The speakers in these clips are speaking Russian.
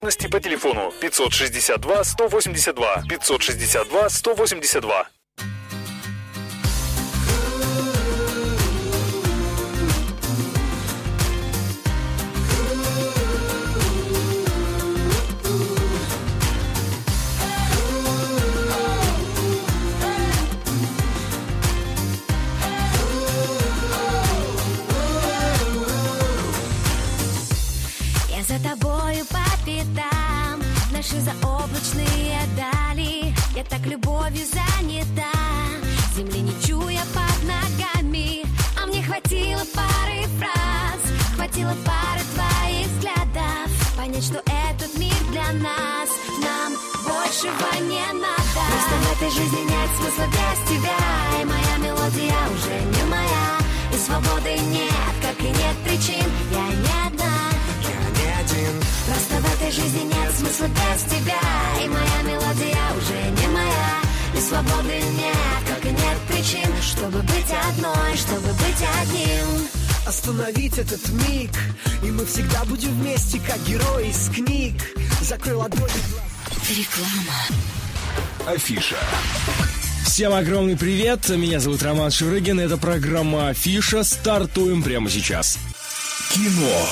По телефону 562 182 562 182. Я за тобою по пятам, наши заоблачные дали. Я так любовью занята, земли не чуя под ногами. А мне хватило пары фраз, хватило пары твоих взглядов понять, что этот мир для нас, нам большего не надо. Просто в этой жизни нет смысла без тебя, и моя мелодия уже не моя, и свободы нет, как и нет причин. Я не одна, просто в этой жизни нет смысла без тебя, и моя мелодия уже не моя, и свободы нет, как и нет причин, чтобы быть одной, чтобы быть одним. Остановить этот миг, и мы всегда будем вместе, как герои из книг. Закрой ладони. Реклама. Афиша. Всем огромный привет, меня зовут Роман Шеврыгин, это программа «Афиша», стартуем прямо сейчас. Кино.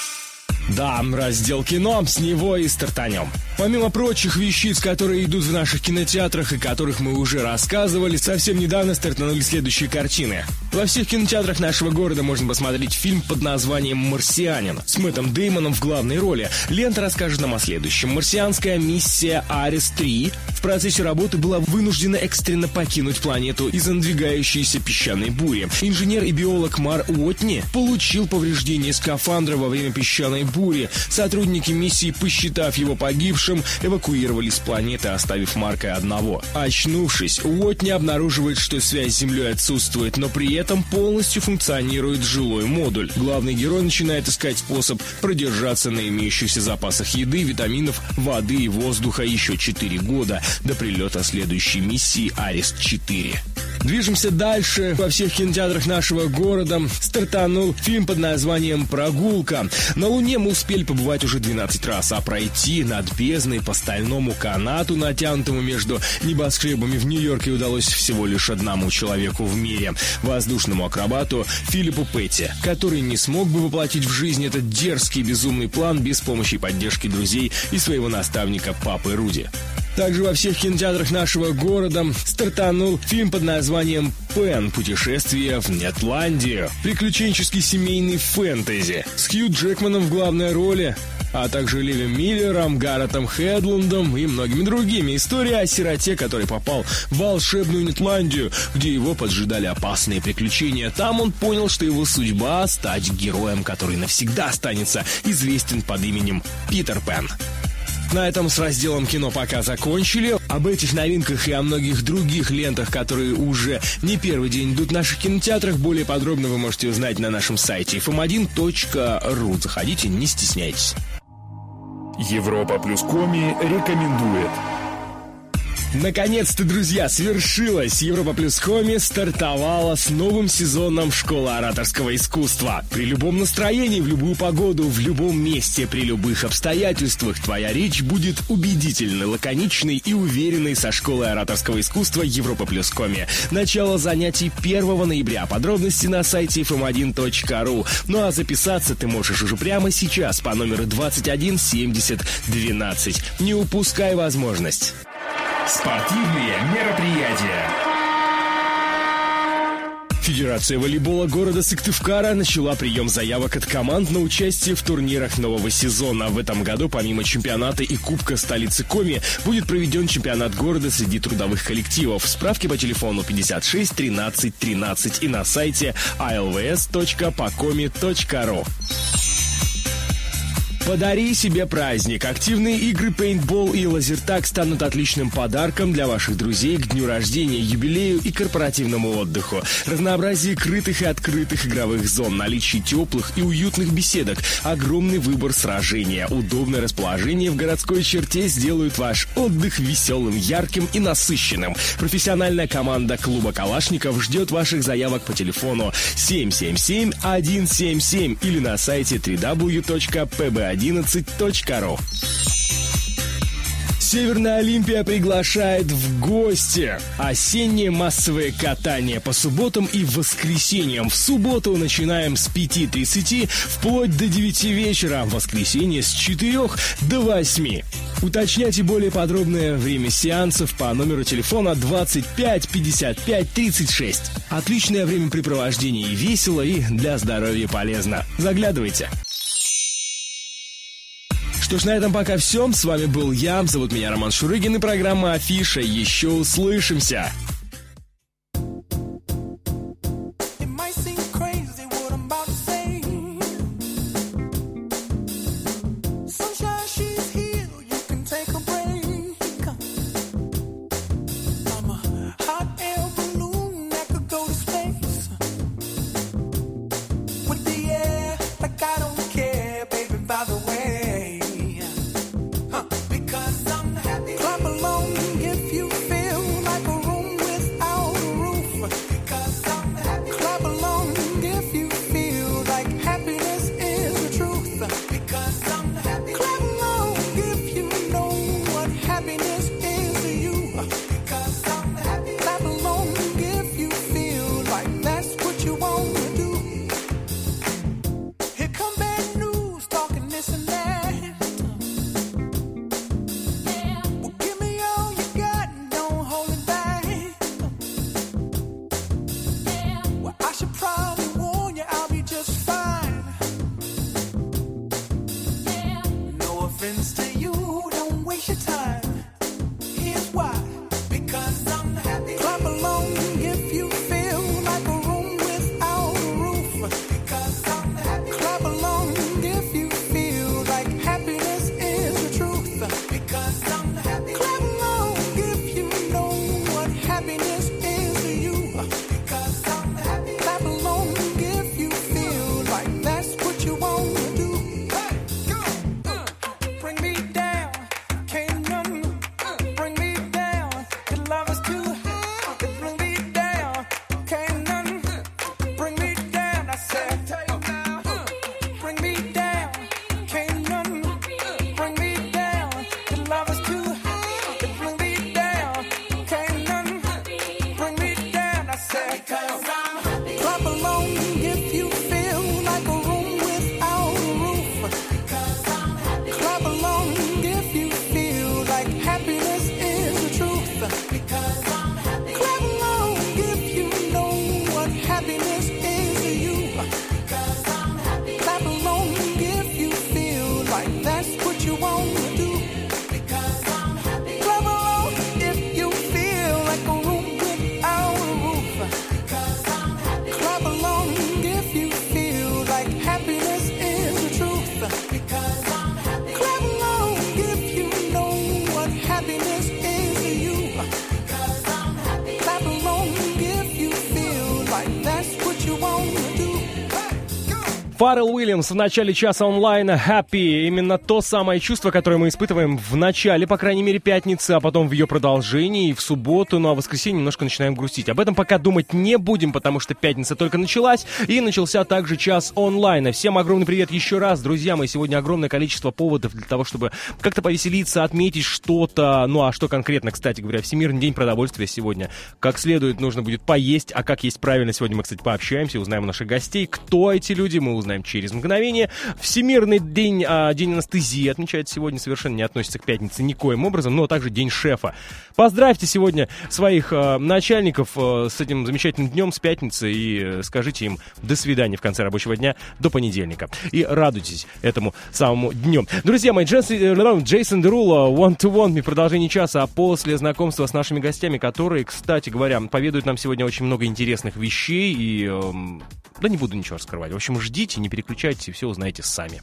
Да, раздел кино, с него и стартанем. Помимо прочих вещиц, которые идут в наших кинотеатрах и которых мы уже рассказывали, совсем недавно стартанули следующие картины. Во всех кинотеатрах нашего города можно посмотреть фильм под названием «Марсианин» с Мэттом Деймоном в главной роли. Лента расскажет нам о следующем. Марсианская миссия Арес-3 в процессе работы была вынуждена экстренно покинуть планету из-за надвигающейся песчаной бури. Инженер и биолог Мар Уотни получил повреждение скафандра во время песчаной бури. Сотрудники миссии, посчитав его погибшим, эвакуировали с планеты, оставив Марка одного. Очнувшись, Уотни обнаруживает, что связь с Землей отсутствует, но при этом полностью функционирует жилой модуль. Главный герой начинает искать способ продержаться на имеющихся запасах еды, витаминов, воды и воздуха еще 4 года до прилета следующей миссии Арес-4. Движемся дальше. Во всех кинотеатрах нашего города стартанул фильм под названием «Прогулка». На Луне мы успели побывать уже 12 раз, а пройти над бездной по стальному канату, натянутому между небоскребами в Нью-Йорке, удалось всего лишь одному человеку в мире — воздушному акробату Филиппу Петти, который не смог бы воплотить в жизнь этот дерзкий безумный план без помощи и поддержки друзей и своего наставника папы Руди. Также во всех кинотеатрах нашего города стартанул фильм под названием «Пен. Путешествие в Нетландию». Приключенческий семейный фэнтези с Хью Джекманом в главной роли, а также Ливи Миллером, Гарретом Хедландом и многими другими. История о сироте, который попал в волшебную Нетландию, где его поджидали опасные приключения. Там он понял, что его судьба — стать героем, который навсегда останется известен под именем Питер Пен. На этом с разделом кино пока закончили. Об этих новинках и о многих других лентах, которые уже не первый день идут в наших кинотеатрах, более подробно вы можете узнать на нашем сайте fm1.ru. Заходите, не стесняйтесь. Европа плюс Коми рекомендует. Наконец-то, друзья, свершилось! Европа плюс Коми стартовала с новым сезоном Школы ораторского искусства. При любом настроении, в любую погоду, в любом месте, при любых обстоятельствах твоя речь будет убедительной, лаконичной и уверенной со Школой ораторского искусства Европа плюс Коми. Начало занятий 1 ноября. Подробности на сайте fm1.ru. Ну а записаться ты можешь уже прямо сейчас по номеру 21 70 12. Не упускай возможность. Спортивные мероприятия. Федерация волейбола города Сыктывкара начала прием заявок от команд на участие в турнирах нового сезона. В этом году помимо чемпионата и Кубка столицы Коми будет проведен чемпионат города среди трудовых коллективов. Справки по телефону 56 13 13 и на сайте alvs.pokomi.ru. Подари себе праздник. Активные игры пейнтбол и лазертаг станут отличным подарком для ваших друзей к дню рождения, юбилею и корпоративному отдыху. Разнообразие крытых и открытых игровых зон, наличие теплых и уютных беседок, огромный выбор сражения, удобное расположение в городской черте сделают ваш отдых веселым, ярким и насыщенным. Профессиональная команда клуба «Калашников» ждет ваших заявок по телефону 777-177 или на сайте www.pb11.ru. Северная Олимпия приглашает в гости. Осеннее массовое катание по субботам и воскресеньям. В субботу начинаем с 5:30 вплоть до 9 вечера. В воскресенье с 4 до 8. Уточняйте более подробное время сеансов по номеру телефона 25 55 36. Отличное времяпрепровождение и весело, и для здоровья полезно. Заглядывайте. Что ж, на этом пока все. С вами был я, зовут меня Роман Шурыгин, и программа «Афиша». Еще услышимся! Фаррелл Уильямс в начале часа онлайна «Happy». Именно то самое чувство, которое мы испытываем в начале, по крайней мере, пятницы, а потом в ее продолжении, и в субботу, ну а в воскресенье немножко начинаем грустить. Об этом пока думать не будем, потому что пятница только началась, и начался также час онлайна. Всем огромный привет еще раз, друзья мои. Сегодня огромное количество поводов для того, чтобы как-то повеселиться, отметить что-то. Ну а что конкретно, кстати говоря, Всемирный день продовольствия сегодня. Как следует, нужно будет поесть, а как есть правильно, сегодня мы, кстати, пообщаемся, узнаем у наших гостей, кто эти люди, мы узнаем через мгновение. Всемирный день, день анестезии отмечается сегодня, совершенно не относится к пятнице никоим образом, но также день шефа. Поздравьте сегодня своих начальников с этим замечательным днем, с пятницы, и скажите им до свидания в конце рабочего дня, до понедельника. И радуйтесь этому самому дню. Друзья мои, Джейсон Дерула, Want to Want Me, продолжение часа, а после знакомства с нашими гостями, которые, кстати говоря, поведают нам сегодня очень много интересных вещей, и да не буду ничего раскрывать. В общем, ждите, не переключайтесь, и все узнаете сами.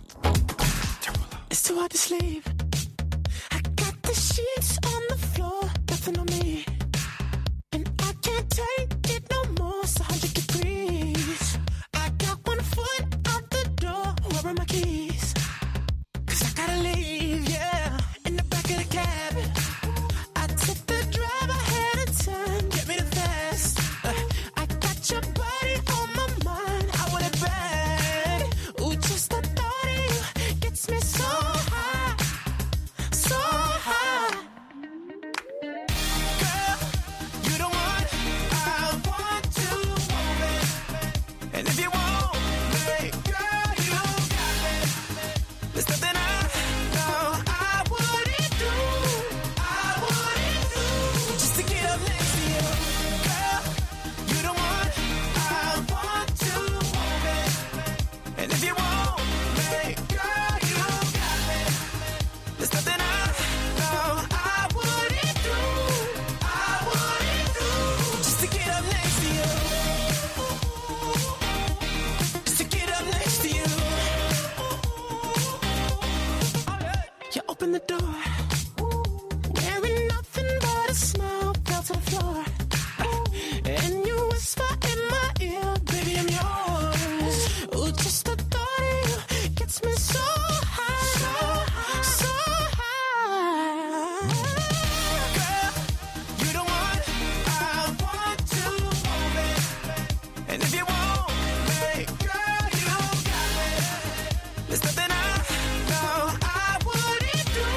wearing nothing but a smile, fell to the floor. And you whisper in my ear, baby, I'm yours. Ooh, just the thought of you gets me so high, so high. Girl, you the one I want to move it. And if you want me, girl, you got me. There's nothing I know I wouldn't do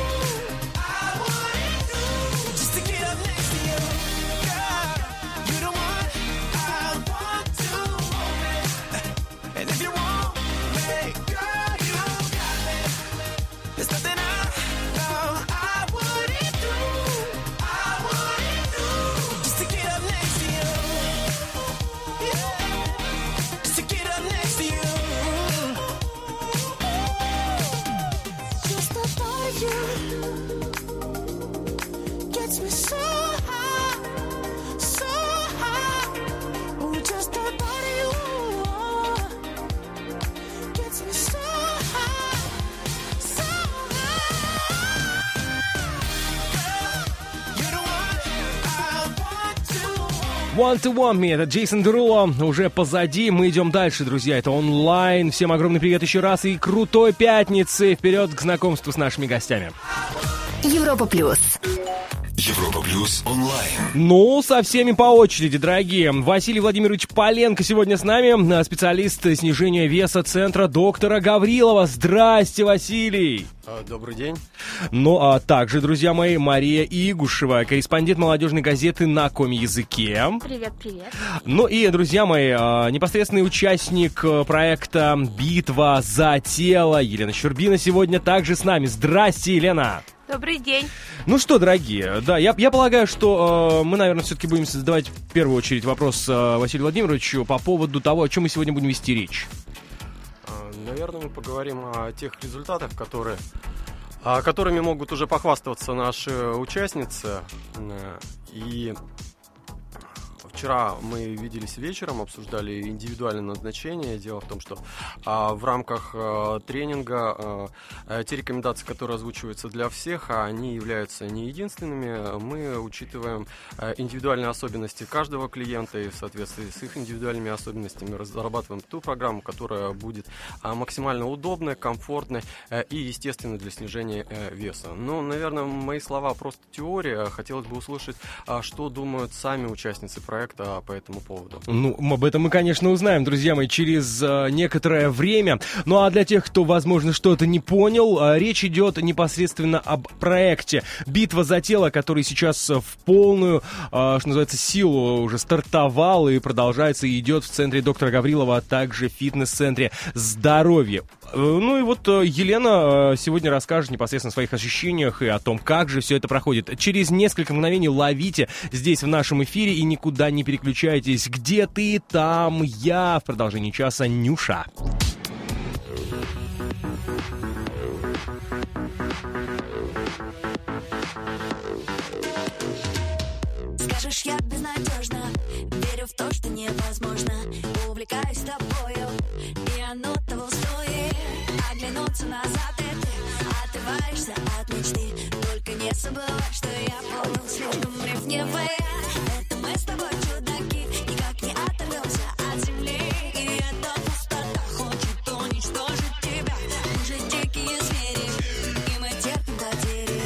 just to get up next to you. Girl, you the one I want to move it. And if you want me, girl, you got me. There's nothing I know I wouldn't do just to get up next to you. Yeah, just to get up next to you. Just the thought of you gets me so high, so high. Ooh, just the thought of you gets me so high, so high. You're the one I want to. Want to Want Me, это Джейсон Деруло, уже позади, мы идем дальше, друзья, это онлайн, всем огромный привет еще раз и крутой пятницы, вперед к знакомству с нашими гостями. Европа плюс. Европа плюс онлайн. Ну, со всеми по очереди, дорогие. Василий Владимирович Поленко сегодня с нами, специалист снижения веса центра доктора Гаврилова. Здрасте, Василий. Добрый день. Ну, а также, друзья мои, Мария Игушева, корреспондент молодежной газеты «На коми-языке». Привет, привет. Ну и, друзья мои, непосредственный участник проекта «Битва за тело» Елена Щербина сегодня также с нами. Здрасте, Елена. Добрый день. Ну что, дорогие, да, я полагаю, что мы, наверное, все-таки будем задавать в первую очередь вопрос Василию Владимировичу по поводу того, о чем мы сегодня будем вести речь. Наверное, мы поговорим о тех результатах, которыми могут уже похвастаться наши участницы. И вчера мы виделись вечером, обсуждали индивидуальное назначение. Дело в том, что в рамках тренинга те рекомендации, которые озвучиваются для всех, они являются не единственными. Мы учитываем индивидуальные особенности каждого клиента и в соответствии с их индивидуальными особенностями разрабатываем ту программу, которая будет максимально удобной, комфортной и естественной для снижения веса. Ну, наверное, мои слова просто теория. Хотелось бы услышать, что думают сами участницы проекта по этому поводу. Ну, об этом мы, конечно, узнаем, друзья мои, через некоторое время. Ну, а для тех, кто, возможно, что-то не понял, речь идет непосредственно об проекте «Битва за тело», который сейчас в полную, что называется, силу уже стартовал и продолжается, и идет в центре доктора Гаврилова, а также в фитнес-центре «Здоровье». Ну и вот Елена сегодня расскажет непосредственно о своих ощущениях и о том, как же все это проходит. Через несколько мгновений ловите здесь в нашем эфире и никуда не переключайтесь. Где ты, там я. В продолжении часа Нюша. Скажешь, я безнадежна, верю в то, что невозможно. Увлекаюсь тобою, и оно того стоит. Оглянуться назад, и ты отрываешься от мечты. Только не забывай, что я был слишком ревнивая. Это мы с тобой чудаки, никак не оторвемся от земли. И эта пустота хочет уничтожить тебя. Мы же дикие звери, и мы терпим потери.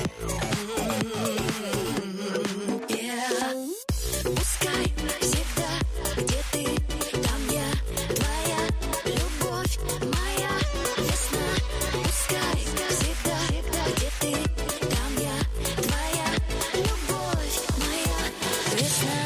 Пускай всегда, где ты, там я, твоя любовь, моя весна. Пускай всегда, где ты, там я, твоя любовь, моя весна.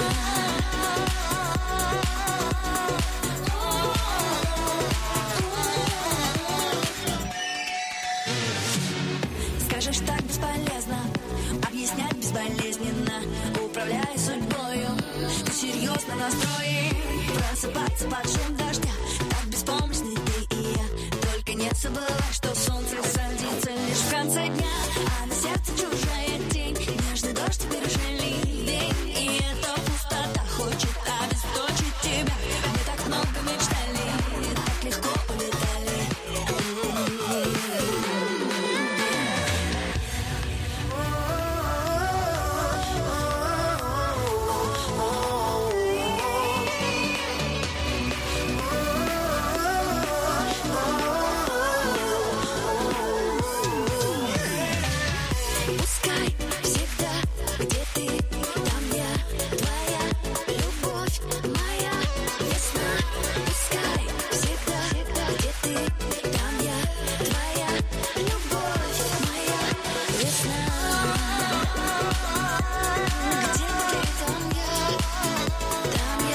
Скажешь, так бесполезно объяснять безболезненно, управляя судьбою. Ты серьезно настроен просыпаться под шум дождя. Так беспомощны ты и я. Только не забывай, что солнце садится лишь в конце дня, а на сердце чужая тень. Нежный дождь теперь уже ливень, и эта пустота хочет обесточить тебя. Мы так много мечтали, так легко улетали. Пускай всегда, где ты, там я, твоя любовь, моя весна. Пускай всегда, где ты, там я, твоя любовь, моя весна. Где ты, там я, там я.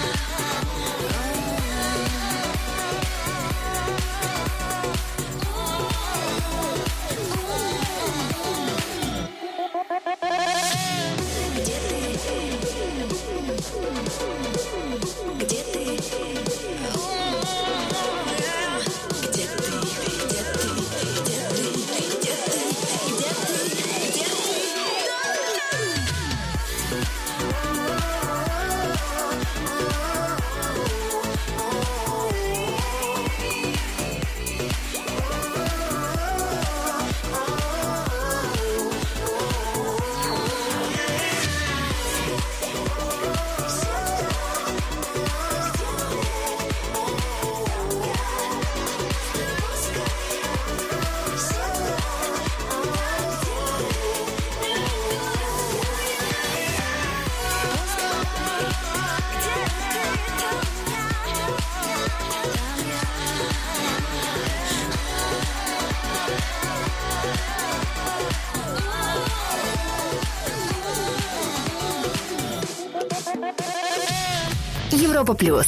Европа плюс.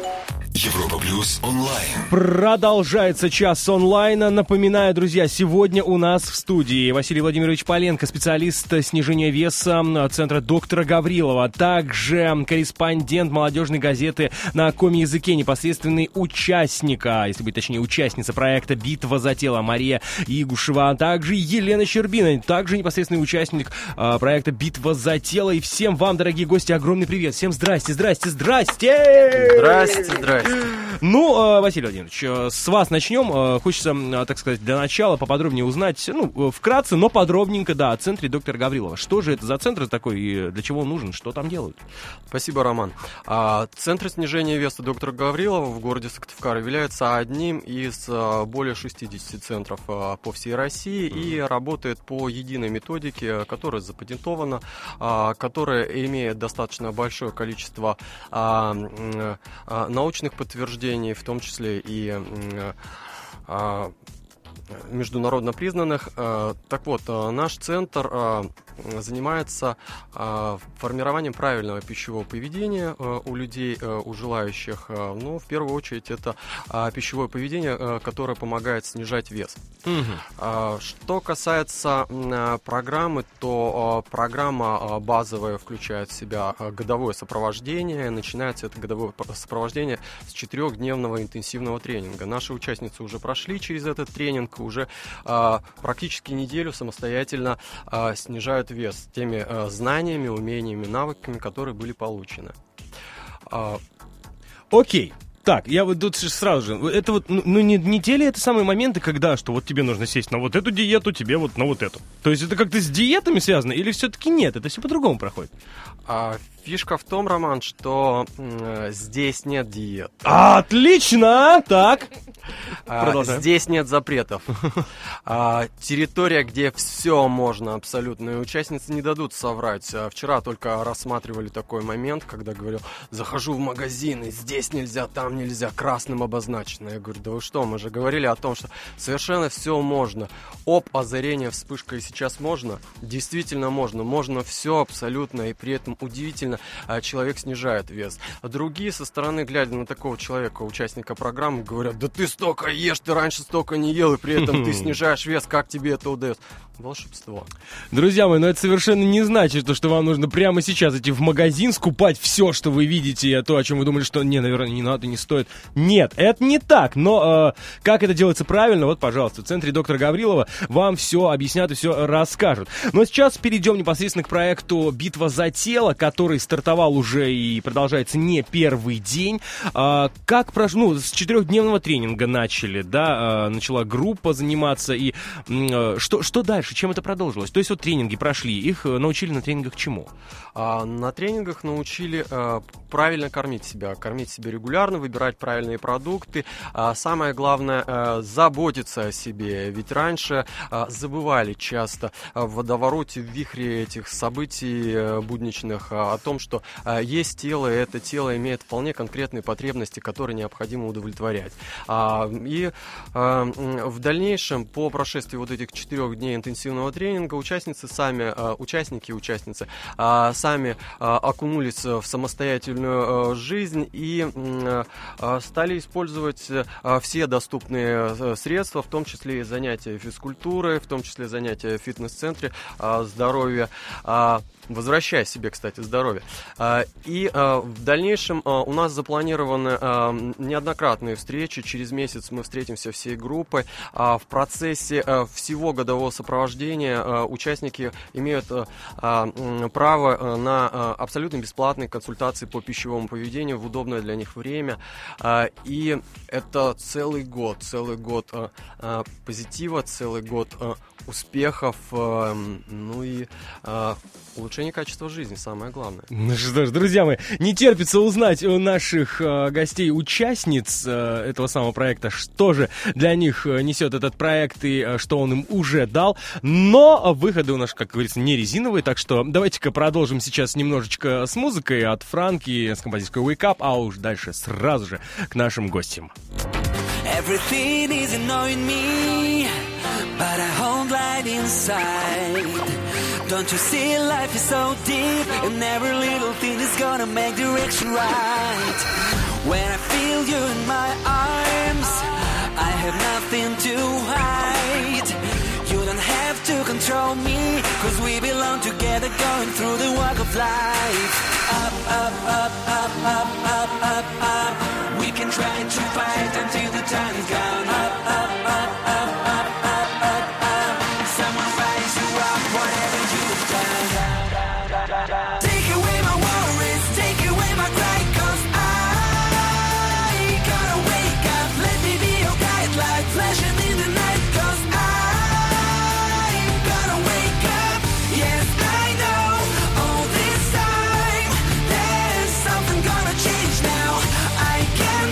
Европа плюс онлайн. Продолжается час онлайна. Напоминаю, друзья, сегодня у нас в студии Василий Владимирович Поленко, специалист снижения веса Центра доктора Гаврилова, также корреспондент молодежной газеты на коми-языке, непосредственный участник, если быть точнее, участница проекта «Битва за тело» Мария Игушева, а также Елена Щербина, также непосредственный участник проекта «Битва за тело». И всем вам, дорогие гости, огромный привет. Всем здрасте, здрасте, здрасте! Здрасте, здрасте. Ну, Василий Владимирович, с вас начнем. Хочется, так сказать, для начала поподробнее узнать, вкратце, но подробненько, да, о центре доктора Гаврилова. Что же это за центр такой и для чего он нужен, что там делают? Спасибо, Роман. Центр снижения веса доктора Гаврилова в городе Сыктывкар является одним из более 60 центров по всей России и работает по единой методике, которая запатентована, которая имеет достаточно большое количество научных подтверждений, в том числе и международно признанных. Так вот, наш центр занимается формированием правильного пищевого поведения у людей, у желающих. Ну, в первую очередь, это пищевое поведение, которое помогает снижать вес. Что касается программы, то программа базовая включает в себя годовое сопровождение. Начинается это годовое сопровождение с 4-дневного интенсивного тренинга. Наши участницы уже прошли через этот тренинг, уже практически неделю самостоятельно снижают вес теми знаниями, умениями, навыками, которые были получены. Окей. Так, я вот тут сразу же, это вот, не те ли это самые моменты, когда, что вот тебе нужно сесть на вот эту диету, тебе вот на вот эту? То есть это как-то с диетами связано или все-таки нет, это все по-другому проходит? Фишка в том, Роман, что здесь нет диет. Отлично! Так. Здесь нет запретов. Территория, где все можно абсолютно. И участницы не дадут соврать. Вчера только рассматривали такой момент, когда говорил, захожу в магазин, и здесь нельзя, там нельзя, красным обозначено. Я говорю, да вы что, мы же говорили о том, что совершенно все можно. Озарение, вспышка, и сейчас можно. Действительно можно. Можно все абсолютно, и при этом удивительно человек снижает вес. А другие со стороны, глядя на такого человека, участника программы, говорят, да ты столько ешь, ты раньше столько не ел, и при этом ты снижаешь вес, как тебе это удается? Волшебство. Друзья мои, но это совершенно не значит, что вам нужно прямо сейчас идти в магазин, скупать все, что вы видите, то, о чем вы думали, что наверное, не надо, не стоит. Нет, это не так, но как это делается правильно, вот, пожалуйста, в центре доктора Гаврилова вам все объяснят и все расскажут. Но сейчас перейдем непосредственно к проекту «Битва за тело», который стартовал уже и продолжается не первый день. Как прошло, с 4-дневного тренинга начали, да, начала группа заниматься, и что дальше, чем это продолжилось? То есть вот тренинги прошли, их научили на тренингах чему? На тренингах научили правильно кормить себя регулярно, выбирать правильные продукты. Самое главное, заботиться о себе. Ведь раньше забывали часто в водовороте, в вихре этих событий будничных о том, что есть тело, и это тело имеет вполне конкретные потребности, которые необходимо удовлетворять. И в дальнейшем, по прошествии вот этих 4 дней интенсивного тренинга, участники сами окунулись в самостоятельную жизнь и стали использовать все доступные средства, в том числе и занятия физкультурой, в том числе занятия в фитнес-центре, здоровья, возвращая себе, кстати, здоровье. И в дальнейшем у нас запланированы неоднократные встречи. Через месяц мы встретимся всей группой. В процессе всего годового сопровождения участники имеют право на абсолютно бесплатные консультации по пищевому поведению в удобное для них время. И это целый год позитива, целый год успехов, ну и улучшение качества жизни, самое главное. Ну что ж, друзья мои, не терпится узнать у наших гостей, участниц этого самого проекта, что же для них несет этот проект и что он им уже дал. Но выходы у нас, как говорится, не резиновые, так что давайте-ка продолжим сейчас немножечко с музыкой от Франки, с композицией Wake Up, а уж дальше сразу же к нашим гостям. Everything is annoying me, but I hold light inside. Don't you see life is so deep, and every little thing is gonna make direction right. When I feel you in my arms, I have nothing to hide. You don't have to control me, cause we belong together, going through the walk of life. Up, up, up, up, up, up, up, up. We can try to fight until the time is gone. Up, up, up, up, up, up, up, up. Someone rise you up, whatever you've done. Take away my worries, take away my cry, cause I gotta wake up. Let me be your guide, light flashing in the night, cause I'm gonna wake up. Yes, I know, all this time there's something gonna change now. I can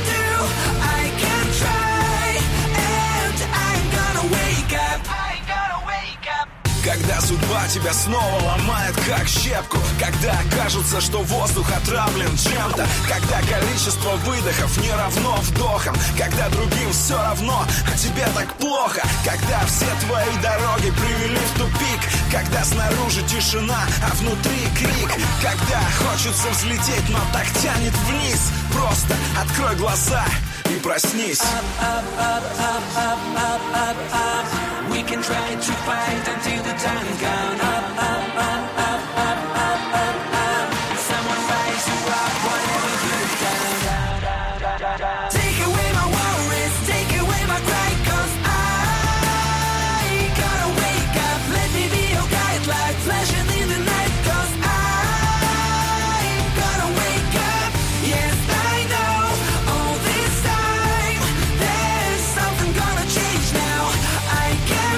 try, and I'm gonna wake up. I'm gonna wake up. Когда судьба тебя снова ломает как щепку, когда кажется, что воздух отравлен чем-то, когда количество выдохов не равно вдохам, когда другим все равно, а тебе так плохо, когда все твои дороги привели в тупик, когда снаружи тишина, а внутри крик, когда хочется взлететь, но так тянет вниз, просто открой глаза и проснись. Up, up, up, up, up, up, up, up. We can try to fight until the time is gone. Up, up, up, up, up, up, up, up. Someone rise you up, whatever you've done. Take away my worries, take away my cry, cause I gotta wake up. Let me be your guide, light flashing in the night, cause I'm gonna wake up. Yes, I know, all this time there's something gonna change now. I can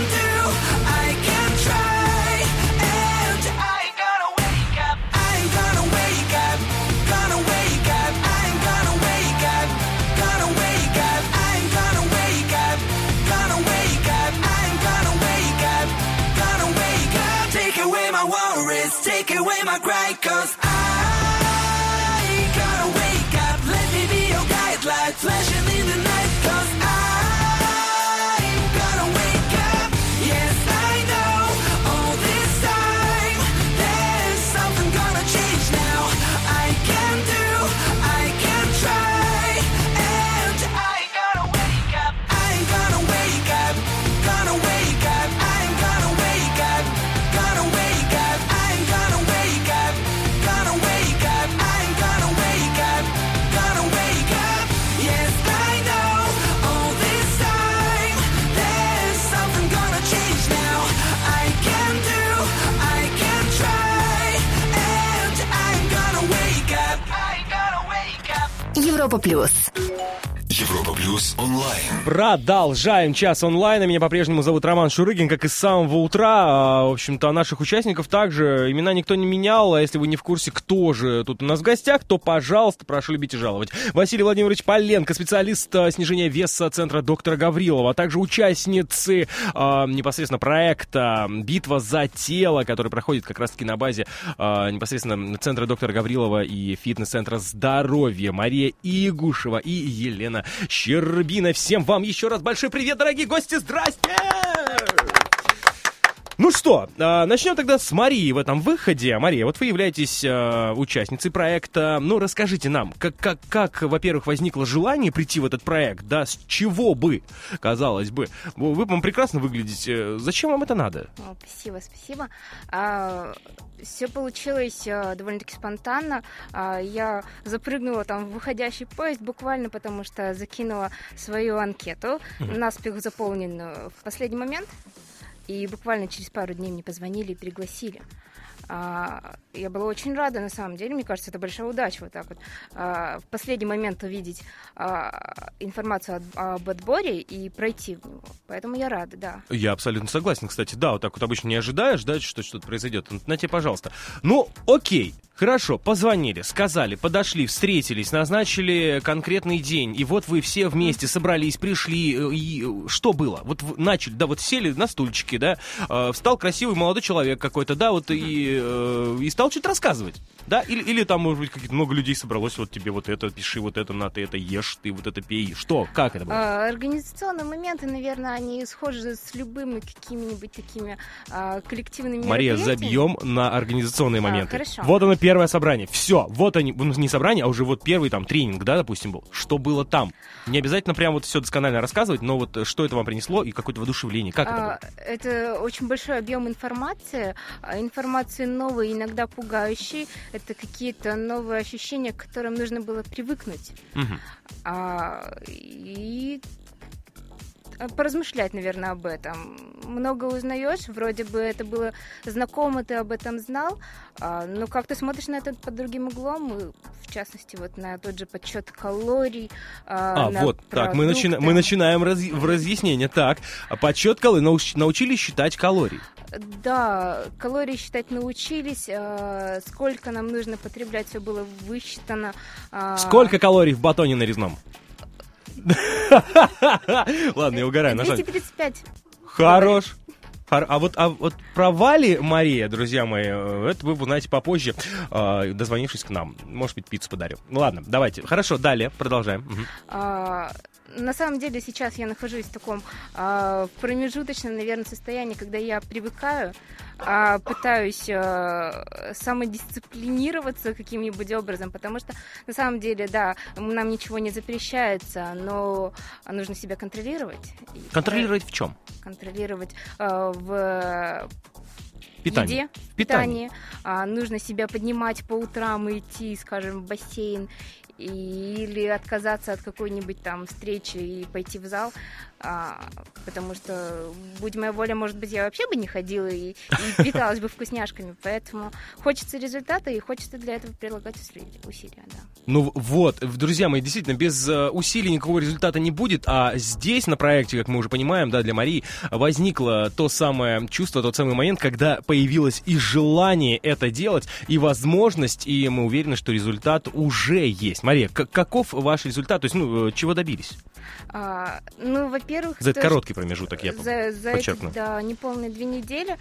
try, and I'm gonna wake up. I'm gonna wake up, gonna wake up. I'm gonna wake up, gonna wake up. I'm gonna wake up, gonna wake up. I'm gonna wake up, gonna wake up. Take away my worries, take away my cry, cause I gotta wake up. Let me be your guide, light flashing in the night, cause I'm gonna wake up. Yes, I know, all this time there's something gonna change now. I can try, and I'm gonna wake up. I'm gonna wake up, gonna wake up. I'm gonna wake up, gonna wake up. I'm gonna wake up, gonna wake up. I'm gonna wake up, gonna wake up. Yes, I Европа плюс. Европа плюс онлайн. Продолжаем час онлайна. Меня по-прежнему зовут Роман Шурыгин, как и с самого утра. В общем-то, наших участников также имена никто не менял. А если вы не в курсе, кто же тут у нас в гостях, то, пожалуйста, прошу любить и жаловать. Василий Владимирович Поленко, специалист снижения веса Центра доктора Гаврилова, а также участницы непосредственно проекта «Битва за тело», который проходит как раз-таки на базе непосредственно Центра доктора Гаврилова и фитнес-центра «Здоровье». Мария Игушева и Елена Щербина. Всем вам еще раз большой привет, дорогие гости! Здрасте! Ну что, начнем тогда с Марии в этом выходе. Мария, вот вы являетесь участницей проекта. Ну, расскажите нам, как, во-первых, возникло желание прийти в этот проект, да, с чего бы, казалось бы. Вы, по-моему, прекрасно выглядите. Зачем вам это надо? Спасибо. Все получилось довольно-таки спонтанно. Я запрыгнула там в выходящий поезд буквально, потому что закинула свою анкету, наспех заполненную в последний момент. И буквально через пару дней мне позвонили и пригласили. Я была очень рада, на самом деле. Мне кажется, это большая удача вот так вот в последний момент увидеть информацию об отборе и пройти в него. Поэтому я рада, да. Я абсолютно согласен, кстати. Да, вот так вот обычно не ожидаешь, да, что что-то произойдет. На тебе, пожалуйста. Ну, окей. Хорошо, позвонили, сказали, подошли, встретились, назначили конкретный день, и вот вы все вместе собрались, пришли, и что было? Вот начали, да, вот сели на стульчики, да, встал красивый молодой человек какой-то, да, вот и стал что-то рассказывать, да, или там, может быть, какие-то много людей собралось, вот тебе вот это пиши, вот это на, ты это ешь, ты вот это пей, что, как это было? Организационные моменты, наверное, они схожи с любыми какими-нибудь такими коллективными Мария, мероприятиями. забьем на организационные моменты. Хорошо. Вот оно, первое собрание. Все, вот они, не собрание, а уже вот первый там тренинг, да, допустим, был. Что было там? Не обязательно прям вот все досконально рассказывать, но вот что это вам принесло и какое-то воодушевление, как это было? Это очень большой объем информации новой, иногда пугающей. Это какие-то новые ощущения, к которым нужно было привыкнуть. И поразмышлять, наверное, об этом. Много узнаешь, вроде бы это было знакомо, ты об этом знал, но как ты смотришь на это под другим углом, в частности, вот на тот же подсчет калорий. Вот, так, мы начинаем в разъяснение. Так, подсчет калорий, научились считать калории? Да, калории считать научились, сколько нам нужно потреблять, все было высчитано. Сколько калорий в батоне нарезном? Ладно, я угораю. 235. Хорош. А вот про Вали, Мария, друзья мои, это вы узнаете попозже, дозвонившись к нам. Может быть, пиццу подарю. Ладно, давайте. Хорошо, далее, продолжаем. На самом деле сейчас я нахожусь в таком промежуточном, наверное, состоянии, когда я привыкаю, пытаюсь самодисциплинироваться каким-нибудь образом, потому что на самом деле, да, нам ничего не запрещается, но нужно себя контролировать. Контролировать в чем? Контролировать в питании. Еде, в питании. Нужно себя поднимать по утрам и идти, скажем, в бассейн или отказаться от какой-нибудь там встречи и пойти в зал, потому что, будь моя воля, может быть, я вообще бы не ходила и питалась бы вкусняшками, поэтому хочется результата и хочется для этого прилагать усилия, да. Ну вот, друзья мои, действительно, без усилий никакого результата не будет, а здесь на проекте, как мы уже понимаем, да, для Марии возникло то самое чувство, тот самый момент, когда появилось и желание это делать, и возможность, и мы уверены, что результат уже есть. Мария, каков ваш результат? То есть, чего добились? Во-первых... За этот короткий промежуток, я подчеркну. За неполные 2 недели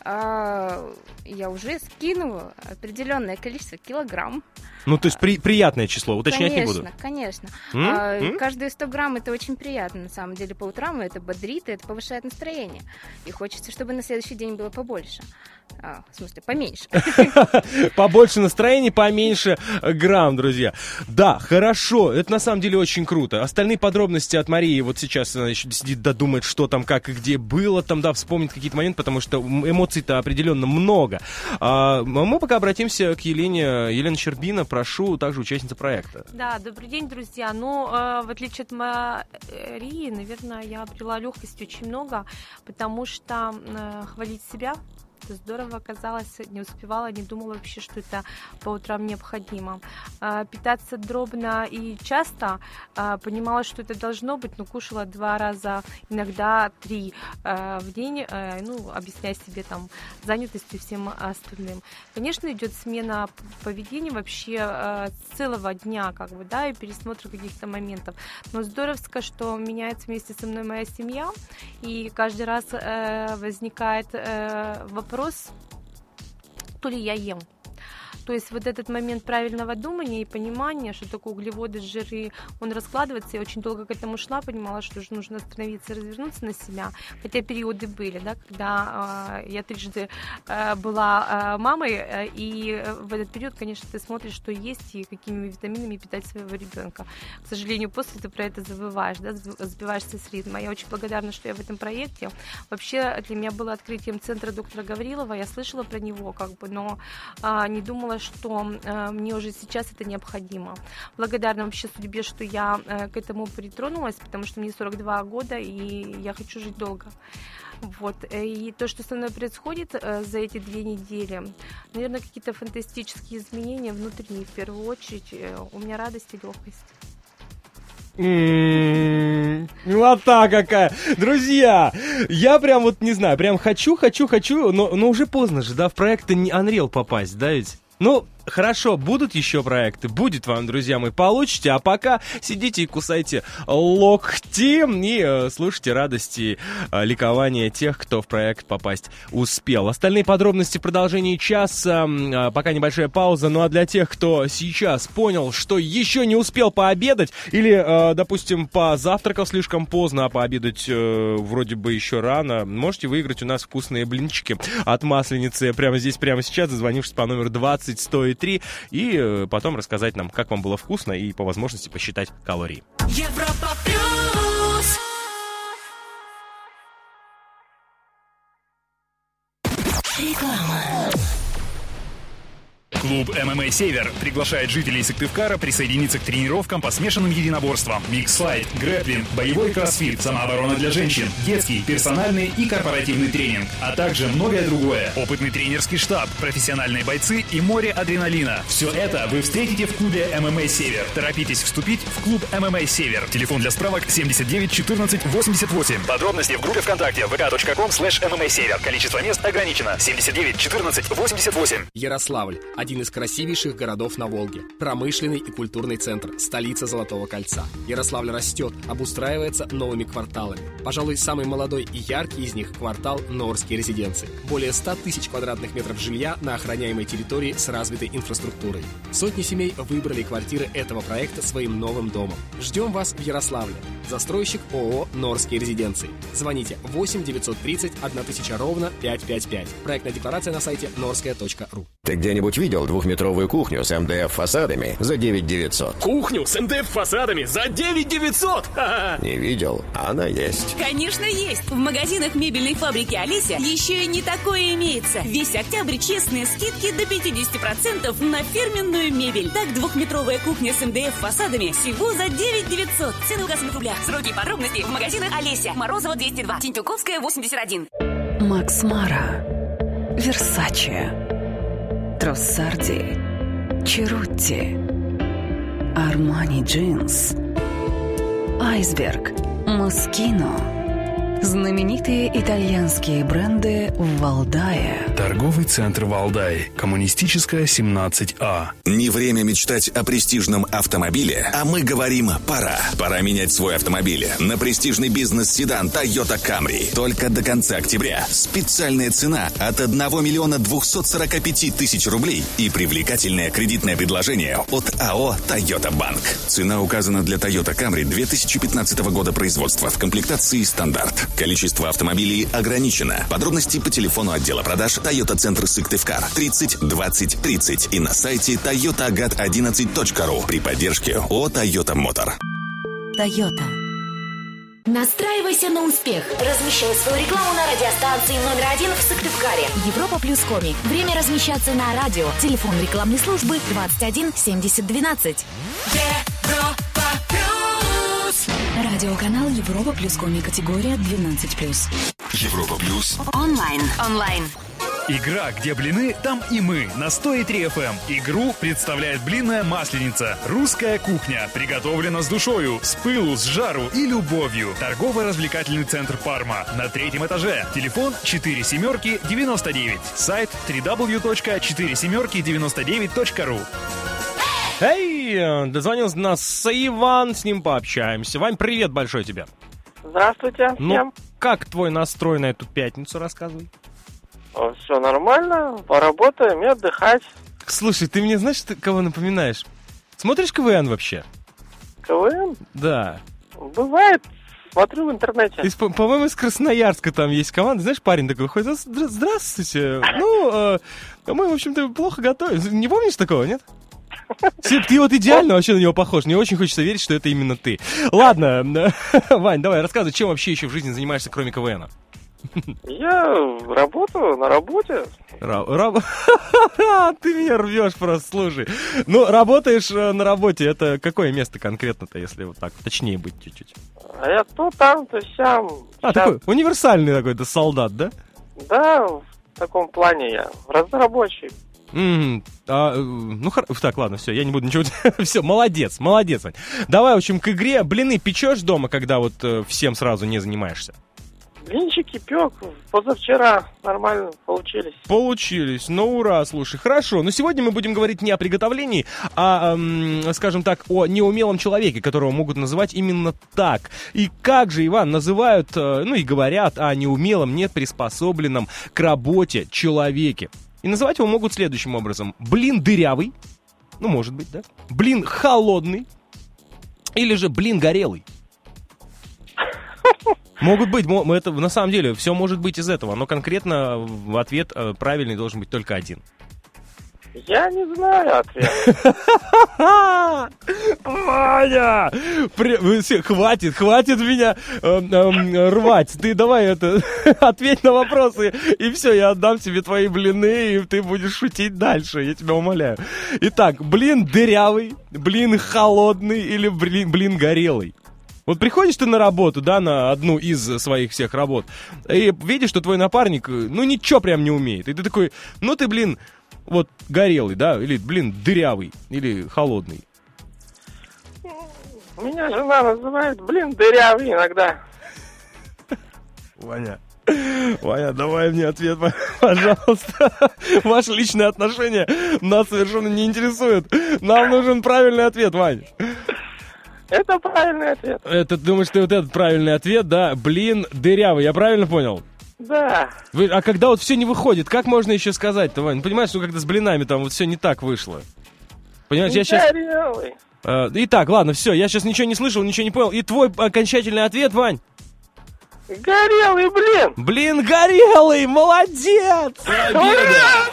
я уже скинула определенное количество килограмм. То есть приятное число, уточнять не буду. Конечно. Каждые 100 грамм это очень приятно, на самом деле, по утрам, это бодрит, и это повышает настроение. И хочется, чтобы на следующий день было побольше. В смысле, поменьше. Побольше настроения, поменьше грамм, друзья. Да, хорошо, это на самом деле очень круто. Остальные подробности от Марии, вот сейчас она еще сидит, додумает, что там, как и где было, там, да, вспомнит какие-то моменты, потому что эмоций-то определенно много. Мы пока обратимся к Елене. Елена Щербина, прошу, также участница проекта. Да, добрый день, друзья. В отличие от Марии, наверное, я обрела легкость очень много, потому что хвалить себя это здорово оказалось, не успевала, не думала вообще, что это по утрам необходимо. Питаться дробно и часто, понимала, что это должно быть, но кушала 2 раза, иногда 3 в день, объясняя себе там занятостью и всем остальным. Конечно, идет смена поведения вообще целого дня, и пересмотр каких-то моментов. Но здоровско, что меняется вместе со мной моя семья, и каждый раз возникает вопрос, то ли я ем. То есть вот этот момент правильного думания и понимания, что такое углеводы, жиры, он раскладывается. Я очень долго к этому шла, понимала, что нужно остановиться и развернуться на себя. Хотя периоды были, когда я трижды была мамой, и в этот период, конечно, ты смотришь, что есть и какими витаминами питать своего ребенка. К сожалению, после ты про это забываешь, сбиваешься с ритма. Я очень благодарна, что я в этом проекте. Вообще для меня было открытием центра доктора Гаврилова. Я слышала про него, но не думала, что мне уже сейчас это необходимо. Благодарна вообще судьбе, что я к этому притронулась, потому что мне 42 года, и я хочу жить долго. И то, что со мной происходит за эти 2 недели, наверное, какие-то фантастические изменения внутренние, в первую очередь. У меня радость и легкость. Милота какая! Друзья, я прям не знаю, прям хочу, но уже поздно же, в проект Unreal попасть, ведь? Хорошо, будут еще проекты, будет вам, друзья мои, получите, а пока сидите и кусайте локти и слушайте радости, ликования тех, кто в проект попасть успел. Остальные подробности в продолжении часа, пока небольшая пауза, а для тех, кто сейчас понял, что еще не успел пообедать или, допустим, позавтракал слишком поздно, а пообедать вроде бы еще рано, можете выиграть у нас вкусные блинчики от Масленицы прямо здесь, прямо сейчас, дозвонившись по номеру 20-103, и потом рассказать нам, как вам было вкусно, и по возможности посчитать калории. Европа плюс. Реклама. Клуб ММА «Север» приглашает жителей Сыктывкара присоединиться к тренировкам по смешанным единоборствам. Микс-файт, грэпплинг, боевой кроссфит, самооборона для женщин, детский, персональный и корпоративный тренинг, а также многое другое. Опытный тренерский штаб, профессиональные бойцы и море адреналина. Все это вы встретите в клубе ММА «Север». Торопитесь вступить в клуб ММА «Север». Телефон для справок 79 14 88. Подробности в группе ВКонтакте vk.com/MMA-север. Количество мест ограничено. 79 14 88. Ярославль. Один из красивейших городов на Волге. Промышленный и культурный центр, столица Золотого кольца. Ярославль растет, обустраивается новыми кварталами. Пожалуй, самый молодой и яркий из них квартал Норские резиденции. Более 100 тысяч квадратных метров жилья на охраняемой территории с развитой инфраструктурой. Сотни семей выбрали квартиры этого проекта своим новым домом. Ждем вас в Ярославле. Застройщик ООО «Норские резиденции». Звоните 8 930 1000 ровно 555. Проектная декларация на сайте norskaya.ru. Ты где-нибудь видел 2-метровую кухню с МДФ фасадами за 9900? Кухню с МДФ фасадами за 9900? Не видел? Она есть. Конечно, есть. В магазинах мебельной фабрики «Олеся» еще и не такое имеется. Весь октябрь честные скидки до 50% на фирменную мебель. Так, 2-метровая кухня с МДФ фасадами всего за 9900. Цены указаны в рублях. Сроки и подробности в магазинах «Олеся». Морозова, 202. Тинтюковская, 81. Макс Мара. Версаче. Троссарди, Черутти, Армани Джинс, Айсберг, Москино. Знаменитые итальянские бренды в Валдае. Торговый центр Валдай. Коммунистическая, 17А. Не время мечтать о престижном автомобиле, а мы говорим «пора». Пора менять свой автомобиль на престижный бизнес-седан Toyota Camry. Только до конца октября специальная цена от 1 245 000 рублей и привлекательное кредитное предложение от АО «Toyota Bank». Цена указана для Toyota Camry 2015 года производства в комплектации «Стандарт». Количество автомобилей ограничено. Подробности по телефону отдела продаж Toyota Центр Сыктывкар 30 20 30 и на сайте toyotagat11.ru при поддержке ООО «Toyota Motor». Toyota. Настраивайся на успех. Размещай свою рекламу на радиостанции номер 1 в Сыктывкаре. Европа плюс коми. Время размещаться на радио. Телефон рекламной службы 21 70 12. Европа плюс. Радиоканал Европа плюс коми. Категория 12+. Европа плюс. Онлайн. Игра «Где блины, там и мы» на 103 FM. Игру представляет блинная масленица. Русская кухня. Приготовлена с душою, с пылу, с жару и любовью. Торгово-развлекательный центр «Парма» на 3-м этаже. Телефон 4799. Сайт www.4799.ru. Эй, дозвонился нас Иван, с ним пообщаемся. Вань, привет большой тебе. Здравствуйте всем. Ну, как твой настрой на эту пятницу, рассказывай. Все нормально, поработаем и отдыхать. Слушай, ты мне знаешь, кого напоминаешь? Смотришь КВН вообще? КВН? Да. Бывает, смотрю в интернете. По-моему, из Красноярска там есть команда. Знаешь, парень такой ходит: здравствуйте. Ну, мы, в общем-то, плохо готовим. Не помнишь такого, нет? Ты вот идеально вообще на него похож. Мне очень хочется верить, что это именно ты. Ладно, Вань, давай, рассказывай, чем вообще еще в жизни занимаешься, кроме КВНа? Я работаю на работе. Ты меня рвешь просто, слушай. Ну, работаешь на работе, это какое место конкретно-то, если вот так точнее быть чуть-чуть? А я то там, то сям. Такой универсальный такой-то солдат, да? Да, в таком плане я разнорабочий. Так, ладно, все, я не буду ничего... Все, молодец, Вань. Давай, в общем, к игре. Блины печешь дома, когда вот всем сразу не занимаешься? Блинчики пек позавчера, нормально получились. Получились, ну ура, слушай, хорошо. Но сегодня мы будем говорить не о приготовлении, а, скажем так, о неумелом человеке, которого могут называть именно так. И как же, Иван, называют, и говорят о неумелом, неприспособленном к работе человеке. И называть его могут следующим образом. Блин дырявый, ну может быть, да? Блин холодный, или же блин горелый. Могут быть, это на самом деле все может быть из этого, но конкретно в ответ правильный должен быть только один. Я не знаю ответ. Ваня! Хватит меня рвать. Ты давай ответь на вопросы, и все, я отдам тебе твои блины, и ты будешь шутить дальше, я тебя умоляю. Итак, блин дырявый, блин холодный или блин горелый? Вот приходишь ты на работу, да, на одну из своих всех работ, и видишь, что твой напарник, ничего прям не умеет. И ты такой, ты, блин, вот горелый, да, или, блин, дырявый, или холодный. Меня жена называет, блин, дырявый иногда. Ваня, давай мне ответ, пожалуйста. Ваши личные отношения нас совершенно не интересуют. Нам нужен правильный ответ, Вань. Это правильный ответ. Ты думаешь, что вот этот правильный ответ, да? Блин, дырявый, я правильно понял? Да. А когда вот все не выходит, как можно еще сказать-то, Вань? Понимаешь, когда с блинами там вот все не так вышло. Понимаешь, я сейчас... Горелый. Итак, ладно, все, я сейчас ничего не слышал, ничего не понял. И твой окончательный ответ, Вань? Горелый, блин. Блин, горелый, молодец! Победа!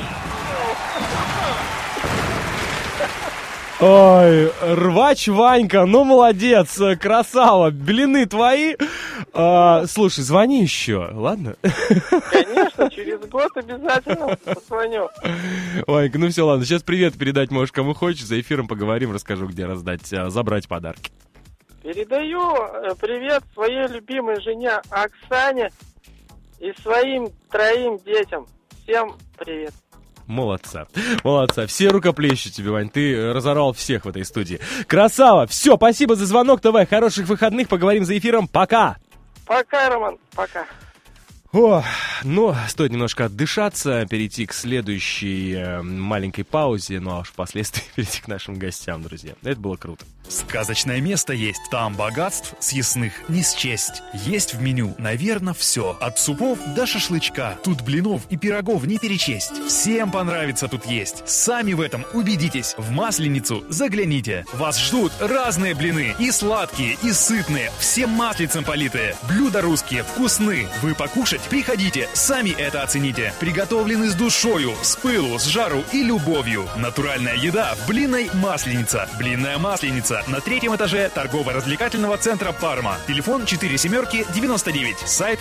Ой, рвач Ванька, молодец, красава, блины твои. Слушай, звони еще, ладно? Конечно, через год обязательно позвоню. Ванька, все, ладно, сейчас привет передать можешь кому хочешь, за эфиром поговорим, расскажу, где раздать, забрать подарки. Передаю привет своей любимой жене Оксане и своим 3 детям. Всем привет. Молодца. Все рукоплещут тебе, Вань. Ты разорвал всех в этой студии. Красава. Все, спасибо за звонок. Давай, хороших выходных. Поговорим за эфиром. Пока. Пока, Роман. Пока. Стоит немножко отдышаться, перейти к следующей маленькой паузе, а уж впоследствии перейти к нашим гостям, друзья. Это было круто. Сказочное место есть. Там богатств съестных не счесть. Есть в меню, наверное, все. От супов до шашлычка. Тут блинов и пирогов не перечесть. Всем понравится тут есть. Сами в этом убедитесь. В Масленицу загляните. Вас ждут разные блины. И сладкие, и сытные. Все маслицем политые. Блюда русские, вкусны. Вы покушать приходите. Сами это оцените. Приготовлены с душою, с пылу, с жару и любовью. Натуральная еда в блинной Масленица. Блинная Масленица на 3-м этаже торгово-развлекательного центра «Парма». Телефон 4799. Сайт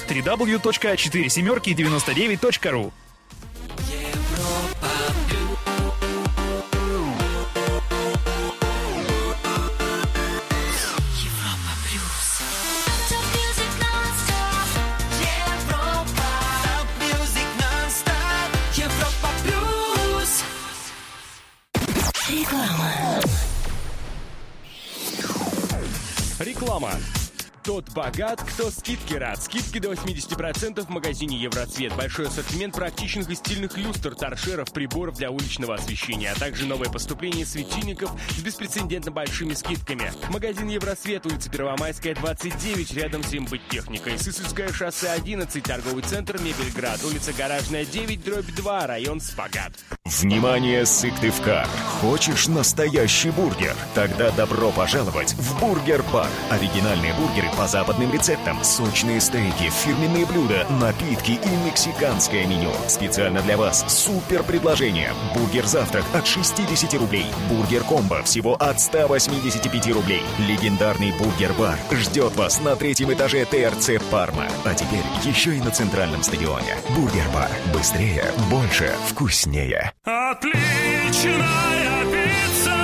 www.4799.ru. Европа. тот богат, кто скидки рад. Скидки до 80% в магазине Евроцвет. Большой ассортимент практичных и стильных люстр, торшеров, приборов для уличного освещения, а также новое поступление светильников с беспрецедентно большими скидками. Магазин Евросвет, улица Первомайская, 29, рядом с Имбыттехникой. Сысольское шоссе 11, торговый центр Мебельград, улица Гаражная 9/2, район Спагат. Внимание, Сыктывкар! Хочешь настоящий бургер? Тогда добро пожаловать в Бургер-бар. Оригинальные бургеры по западным рецептам, сочные стейки, фирменные блюда, напитки и мексиканское меню. Специально для вас супер предложение. Бургер-завтрак от 60 рублей. Бургер-комбо всего от 185 рублей. Легендарный Бургер-бар ждет вас на 3-м этаже ТРЦ «Парма». А теперь еще и на центральном стадионе. Бургер-бар. Быстрее, больше, вкуснее. Отличная пицца!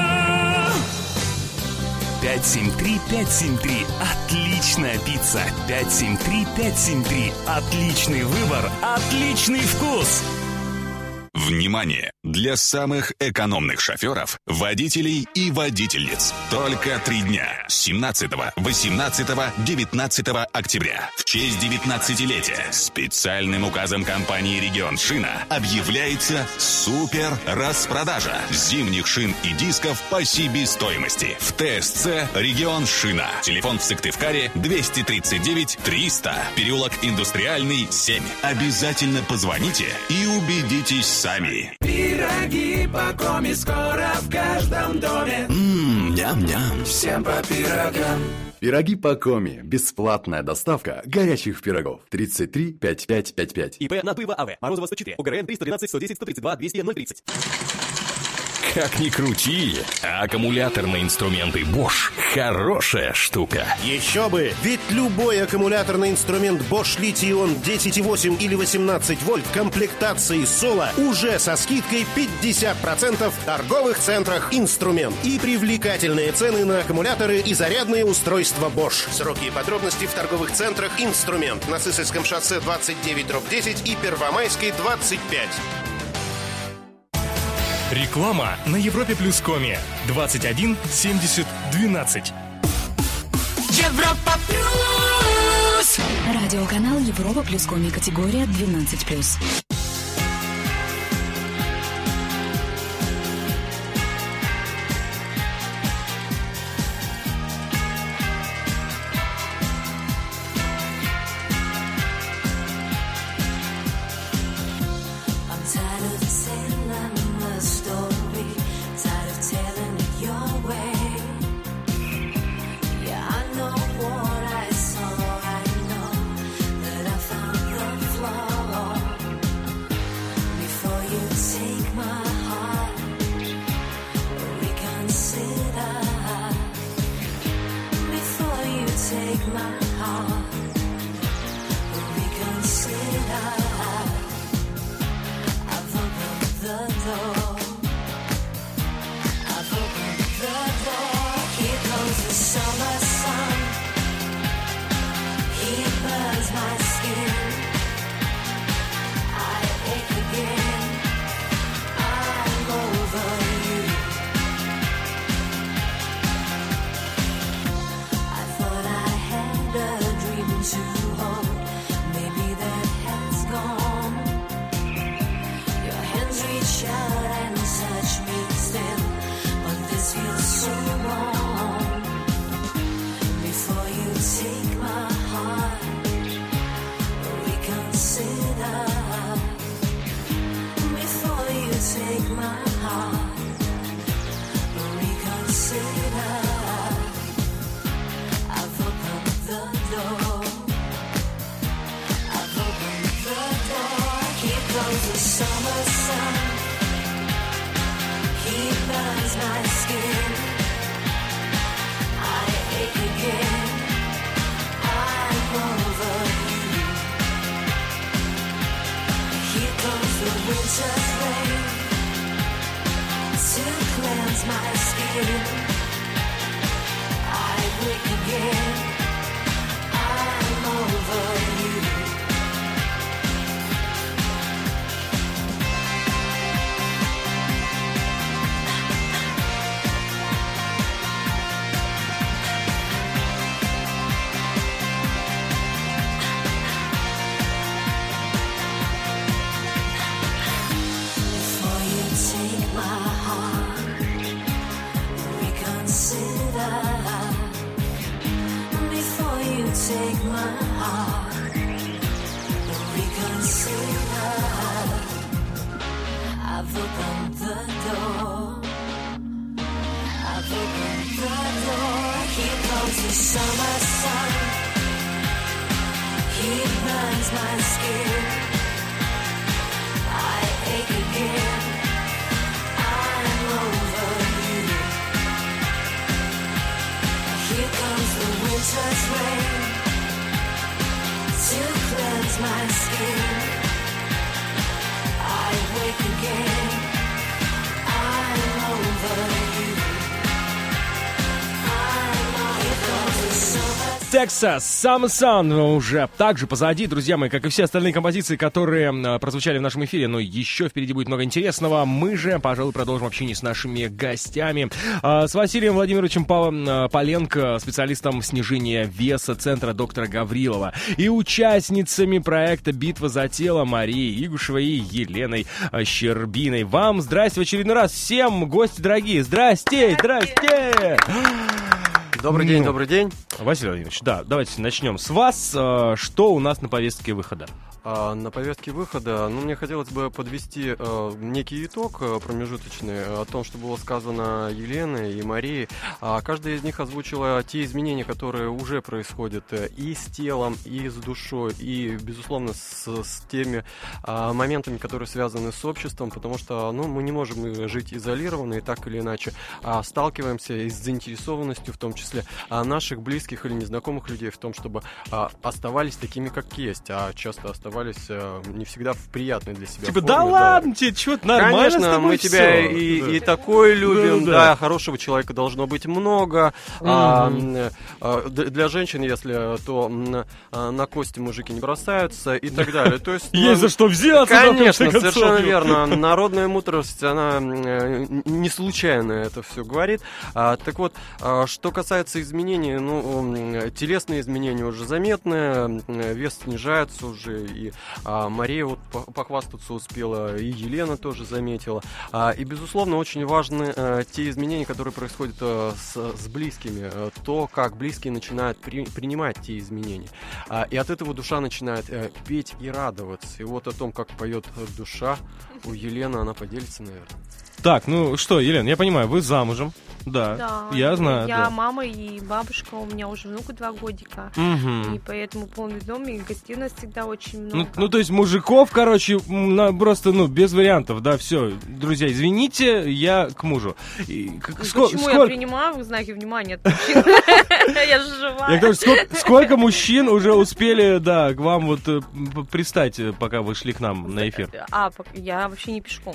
573-573. Отличная пицца. 573-573. Отличный выбор. Отличный вкус. Внимание! Для самых экономных шоферов, водителей и водительниц. Только 3 дня. 17, 18, 19 октября. В честь 19-летия специальным указом компании «Регион Шина» объявляется супер распродажа зимних шин и дисков по себестоимости. В ТСЦ «Регион Шина». Телефон в Сыктывкаре 239 300. Переулок Индустриальный, 7. Обязательно позвоните и убедитесь сами. Пироги по коми скоро в каждом доме. Ням-ням. Всем по пирогам. Пироги по коми. Бесплатная доставка горячих пирогов. 33 55 55. ИП Надуева АВ. Морозова 104. ОГРН 312 110 132 200 030. Как ни крути, аккумуляторные инструменты Bosch – хорошая штука. Еще бы! Ведь любой аккумуляторный инструмент Bosch Lithium 10,8 или 18 вольт в комплектации Solo уже со скидкой 50% в торговых центрах «Инструмент». И привлекательные цены на аккумуляторы и зарядные устройства Bosch. Сроки и подробности в торговых центрах «Инструмент» на Сысольском шоссе 29/10 и Первомайской 25. Реклама на Европе Плюс Коми. 21 70 12. Европа Плюс! Радиоканал Европа Плюс Коми, категория 12+. take my heart, reconsider. I've opened the door. I've opened the door. Here comes the summer sun. He burns my skin. I ache again. I'm over you. Here comes the winter's rain to cleanse my skin. I wake again. I'm over you. Here comes the summer. Texas, Summer Sun уже также позади, друзья мои, как и все остальные композиции, которые прозвучали в нашем эфире, но еще впереди будет много интересного. Мы же, пожалуй, продолжим общение с нашими гостями. С Василием Владимировичем Поленко, специалистом снижения веса Центра доктора Гаврилова, и участницами проекта «Битва за тело» Марией Игушевой и Еленой Щербиной. Вам здрасте в очередной раз. Всем гости дорогие, здрасте, здрасте! Добрый день, добрый день. Василий Владимирович, да, давайте начнем с вас. Что у нас на повестке выхода? На повестке выхода, мне хотелось бы подвести некий итог промежуточный о том, что было сказано Еленой и Марией. Каждая из них озвучила те изменения, которые уже происходят и с телом, и с душой, и, безусловно, с теми моментами, которые связаны с обществом, потому что мы не можем жить изолированно и так или иначе сталкиваемся и с заинтересованностью, в том числе наших близких или незнакомых людей, в том, чтобы оставались такими, как есть, а часто оставались не всегда в приятной для себя типа, форме. да ладно, тебе что-то нормально. Конечно, с тобой мы все. тебя и такой любим, да, хорошего человека должно быть много. Для женщин, если то на кости мужики не бросаются и так далее. То есть, есть за что взяться. Конечно, совершенно верно. Народная мудрость, она не случайно это все говорит. Так вот, что касается изменений, телесные изменения уже заметны, вес снижается уже, и Мария вот похвастаться успела, и Елена тоже заметила. И, безусловно, очень важны те изменения, которые происходят с близкими, то, как близкие начинают принимать те изменения. И от этого душа начинает петь и радоваться. И вот о том, как поет душа, у Елены она поделится, наверное. Так, что, Елена, я понимаю, вы замужем. Да, я знаю. Я мама и бабушка, у меня уже внуку 2 годика. И поэтому полный дом, и гостей у нас всегда очень много. То есть мужиков, короче, просто, без вариантов, да, все. Друзья, извините, я к мужу. Почему я принимаю знаки внимания от мужчин? Я же жива. Я говорю, сколько мужчин уже успели, да, к вам вот пристать, пока вы шли к нам на эфир? Я вообще не пешком.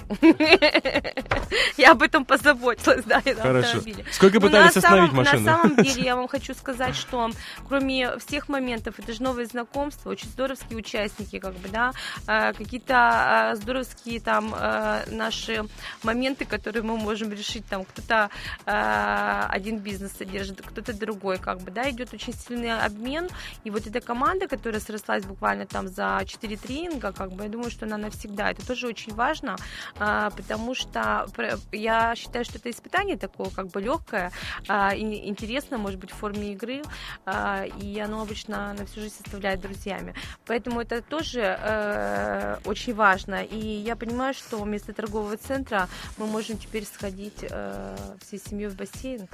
Я об этом позаботилась, да, на автомобиле. Сколько пытались остановить машину? На самом деле, я вам хочу сказать, что кроме всех моментов, это же новые знакомства, очень здоровские участники, какие-то здоровские наши моменты, которые мы можем решить, кто-то один бизнес содержит, кто-то другой, идет очень сильный обмен, и вот эта команда, которая срослась буквально за 4 тренинга, я думаю, что она навсегда, это тоже очень важно, потому что я считаю, что это испытание такое, легкое, интересно, может быть, в форме игры, и оно обычно на всю жизнь составляет друзьями. Поэтому это тоже очень важно. И я понимаю, что вместо торгового центра мы можем теперь сходить всей семьей в бассейн.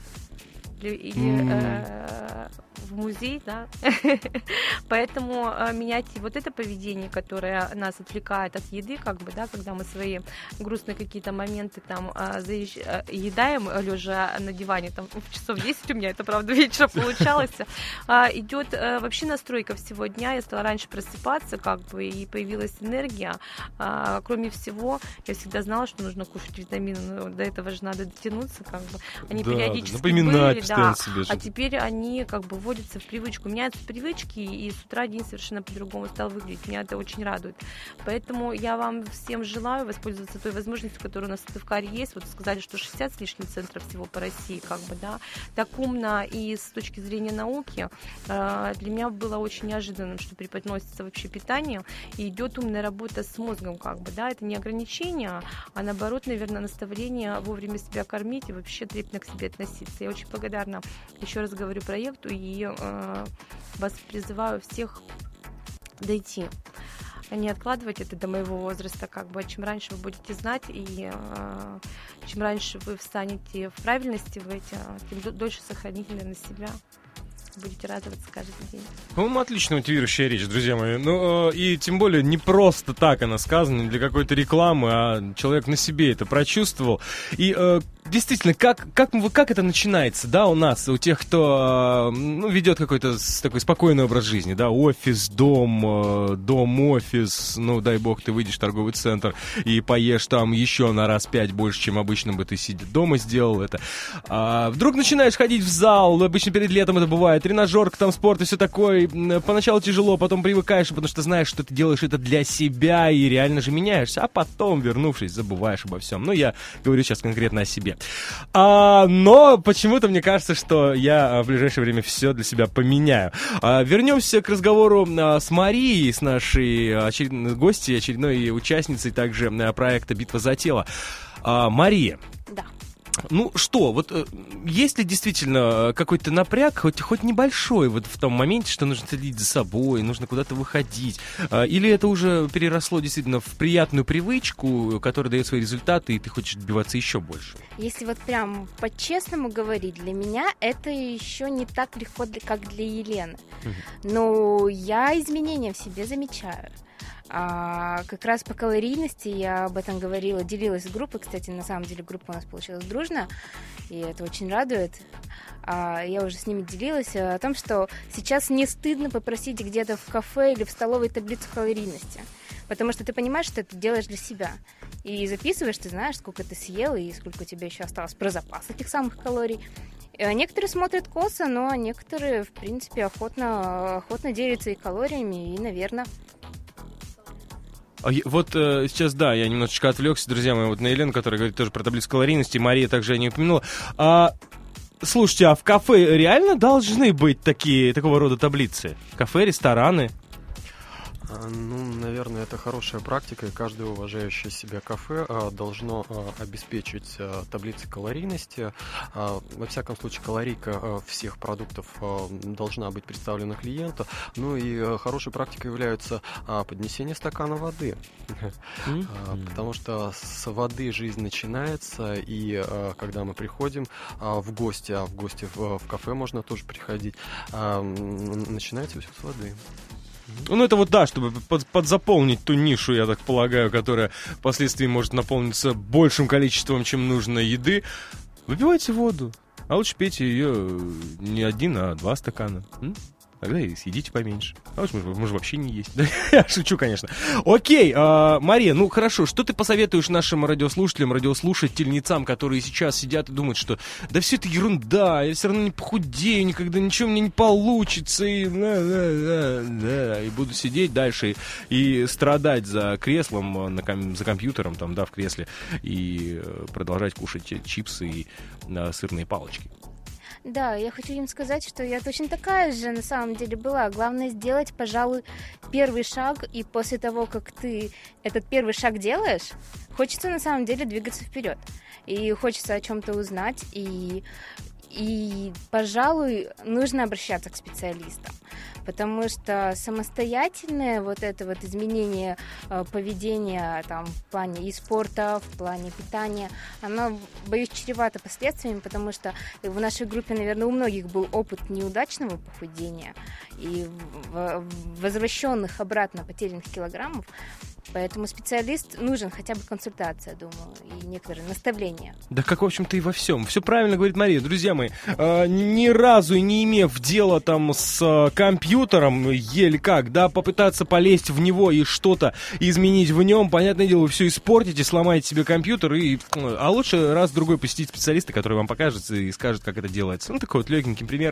Или в музей, да. Поэтому менять вот это поведение, которое нас отвлекает от еды, когда мы свои грустные какие-то моменты едаем, лежа на диване, в часов 10 у меня это, правда, вечером получалось, идет вообще настройка всего дня. Я стала раньше просыпаться, и появилась энергия. Кроме всего, я всегда знала, что нужно кушать витамины, но до этого же надо дотянуться, они периодически были, да, а теперь они вводятся в привычку, меняются привычки, и с утра день совершенно по-другому стал выглядеть. Меня это очень радует. Поэтому я вам всем желаю воспользоваться той возможностью, которая у нас в Сыктывкаре есть. Вот сказали, что 60 с лишним центров всего по России, так умно, и с точки зрения науки для меня было очень неожиданным, что преподносится вообще питание, и идет умная работа с мозгом, это не ограничение, а наоборот, наверное, наставление вовремя себя кормить и вообще трепетно к себе относиться. Я очень благодарна регулярно, еще раз говорю, проекту, и вас призываю всех дойти. Не откладывать это до моего возраста, как бы, чем раньше вы будете знать, и чем раньше вы встанете в правильности, тем дольше сохраните, наверное, себя. Будете радоваться каждый день. По-моему, отлично мотивирующая речь, друзья мои. Ну, и тем более не просто так она сказана, не для какой-то рекламы, а человек на себе это прочувствовал. И действительно, как это начинается, да, у нас, у тех, кто ведет какой-то такой спокойный образ жизни, да, офис, дом, офис, ну, дай бог, ты выйдешь в торговый центр и поешь там еще на раз 5 больше, чем обычно бы ты сидя дома сделал это. Вдруг начинаешь ходить в зал, обычно перед летом это бывает, тренажерка, там спорт и все такое. Поначалу тяжело, потом привыкаешь, потому что знаешь, что ты делаешь это для себя и реально же меняешься, а потом, вернувшись, забываешь обо всем. Ну, я говорю сейчас конкретно о себе. Но почему-то мне кажется, что я в ближайшее время все для себя поменяю. Вернемся к разговору с Марией, с нашей гостьей, очередной участницей также проекта «Битва за тело». Мария. Да. Ну что, вот есть ли действительно какой-то напряг, хоть небольшой, вот в том моменте, что нужно следить за собой, нужно куда-то выходить, или это уже переросло действительно в приятную привычку, которая дает свои результаты, и ты хочешь добиваться еще больше? Если вот прям по-честному говорить, для меня это еще не так легко, как для Елены. Но я изменения в себе замечаю. Как раз по калорийности я об этом говорила, делилась с группой. Кстати, на самом деле группа у нас получилась дружная, и это очень радует. Я уже с ними делилась о том, что сейчас не стыдно попросить где-то в кафе или в столовой таблицу калорийности, потому что ты понимаешь, что ты делаешь для себя. И записываешь, ты знаешь, сколько ты съел и сколько у тебя еще осталось про запас этих самых калорий. Некоторые смотрят косо, но некоторые, в принципе, охотно делятся и калориями, и, наверное... Вот сейчас, да, я немножечко отвлекся, друзья мои, вот на Елену, которая говорит тоже про таблицу калорийности, Мария также о ней упомянула. Слушайте, а в кафе реально должны быть такого рода таблицы? Кафе, рестораны? Ну, наверное, это хорошая практика, и каждое уважающее себя кафе должно обеспечить таблицы калорийности. Во всяком случае, калорийка всех продуктов должна быть представлена клиенту. Ну и хорошей практикой является поднесение стакана воды. Потому что с воды жизнь начинается, и когда мы приходим в гости, а в гости в кафе можно тоже приходить, начинается все с воды. Ну, это вот, да, чтобы подзаполнить ту нишу, я так полагаю, которая впоследствии может наполниться большим количеством, чем нужно еды. Выпивайте воду, а лучше пейте ее не 1, а 2 стакана. Тогда и съедите поменьше. А лучше можно вообще не есть. Я шучу, конечно. Окей, Мария, ну хорошо, что ты посоветуешь нашим радиослушателям, радиослушательницам, которые сейчас сидят и думают, что да все это ерунда, я все равно не похудею, никогда ничего мне не получится, и буду сидеть дальше и страдать за креслом, за компьютером, там, да, в кресле, и продолжать кушать чипсы и сырные палочки. Да, я хочу им сказать, что я точно такая же на самом деле была. Главное сделать, пожалуй, первый шаг, и после того, как ты этот первый шаг делаешь, хочется на самом деле двигаться вперед. И хочется о чем-то узнать, и пожалуй, нужно обращаться к специалистам. Потому что самостоятельное вот это вот изменение поведения там, в плане и спорта, в плане питания, оно, боюсь, чревато последствиями, потому что в нашей группе, наверное, у многих был опыт неудачного похудения и возвращенных обратно потерянных килограммов. Поэтому специалист нужен, хотя бы консультация, думаю, и некоторые наставления. Да как, в общем-то, и во всем. Все правильно говорит Мария. Друзья мои, ни разу не имев дела там с компьютером, еле как, да, попытаться полезть в него и что-то изменить в нем, понятное дело, вы все испортите, сломаете себе компьютер, а лучше раз-другой посетить специалиста, который вам покажет и скажет, как это делается. Ну, такой вот легенький пример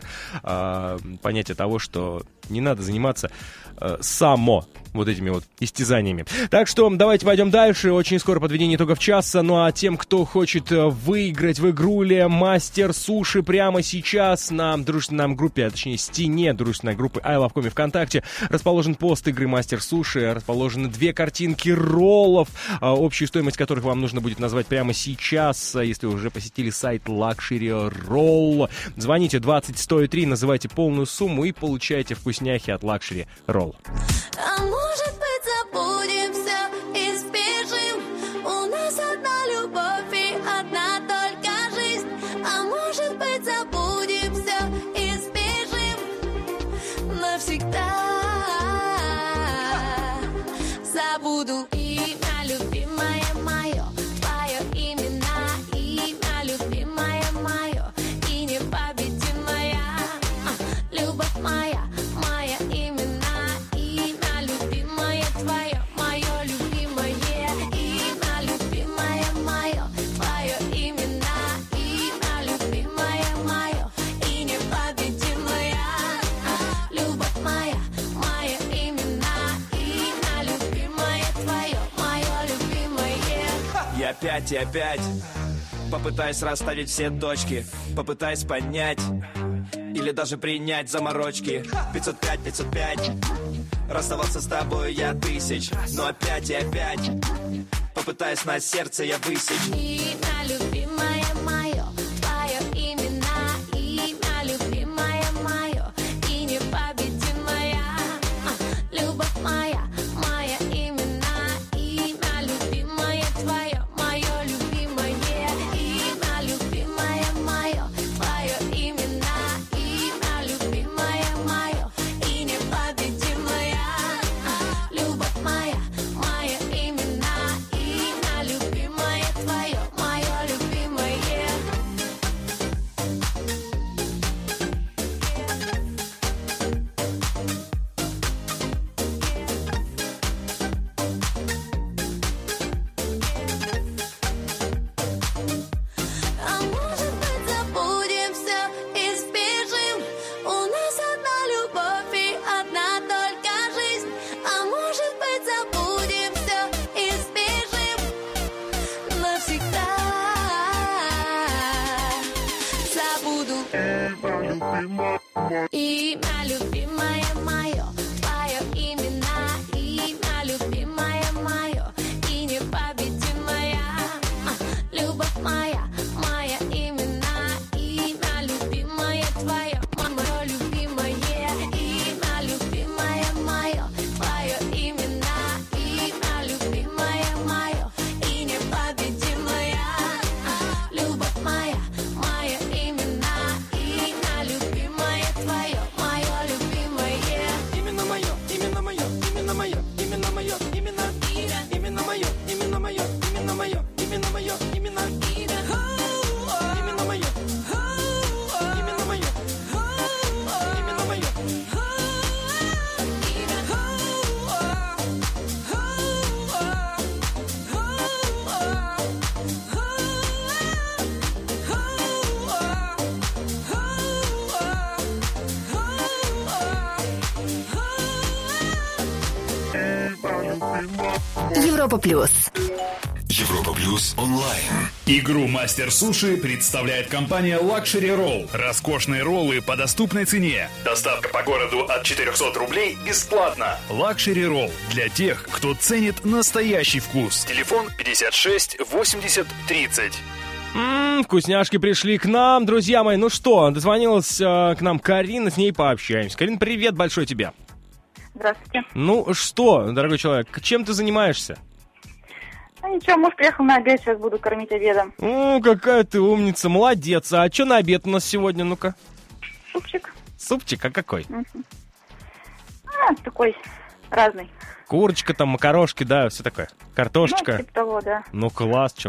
понятия того, что не надо заниматься само вот этими вот истязаниями. Так что давайте пойдем дальше. Очень скоро подведение итогов часа. Ну а тем, кто хочет выиграть в игруле Мастер Суши прямо сейчас на дружественной группе, а точнее стене дружественной группы I Love Comi ВКонтакте расположен пост игры Мастер Суши. Расположены 2 картинки роллов, общую стоимость которых вам нужно будет назвать прямо сейчас, если вы уже посетили сайт Luxury Roll. Звоните 20-103, называйте полную сумму и получайте вкусняхи от Luxury Roll. А может быть, забудем все и спешим. У нас одна любовь и одна только жизнь. А может быть, забудем все и спешим навсегда. Забуду имя любимое мое, твое имя любимое мое и непобедимая любовь моя, моя имя любимое твое, мое любимое имя любимое мое, твое имя любимое мое и непобедимая любовь моя, моя имя любимое твое, мое любимое. И опять попытаюсь расставить все точки, попытаюсь понять или даже принять заморочки. 505, расставаться с тобой я тысяч, но опять попытаюсь на сердце я высечь. Имя любимое мое, твое имя любимое мое и непобедимая любовь моя, моя имя любимое твое, мое любимое имя любимое мое, твое имя любимое мое и непобедимая любовь моя, моя имя любимое твое, мое любимое. А может быть, забудем все и спешим. У нас одна любовь и одна только жизнь. А может быть, забудем все и спешим навсегда. Забуду имя любимое мое, твое имя любимое мое и непобедимая любовь моя, моя имя любимое твое, мое любимое имя любимое мое, твое имя любимое мое и непобедимая любовь моя, моя имя любимое твое, мое любимое. Именно мое, именно мое, именно мое, именно мое, именно мое, именно мое, именно мое, именно мое, именно мое, именно мое, именно мое. Европа плюс. Европа плюс онлайн. Игру Мастер Суши представляет компания Luxury Roll. Роскошные роллы по доступной цене. Доставка по городу от 400 рублей бесплатно. Luxury Roll для тех, кто ценит настоящий вкус. Телефон 56 80 30. Вкусняшки пришли к нам, друзья мои. Ну что, дозвонилась к нам Карина, с ней пообщаемся. Карин, привет большой тебе. Здравствуйте. Ну что, дорогой человек, чем ты занимаешься? Ну ничего, муж приехал на обед, сейчас буду кормить обедом. О, какая ты умница, молодец. А что на обед у нас сегодня, ну-ка? Супчик. Супчик, а какой? Такой разный. Курочка, там, макарошки, да, все такое. Картошечка. Ну, типа того, да. Ну, класс,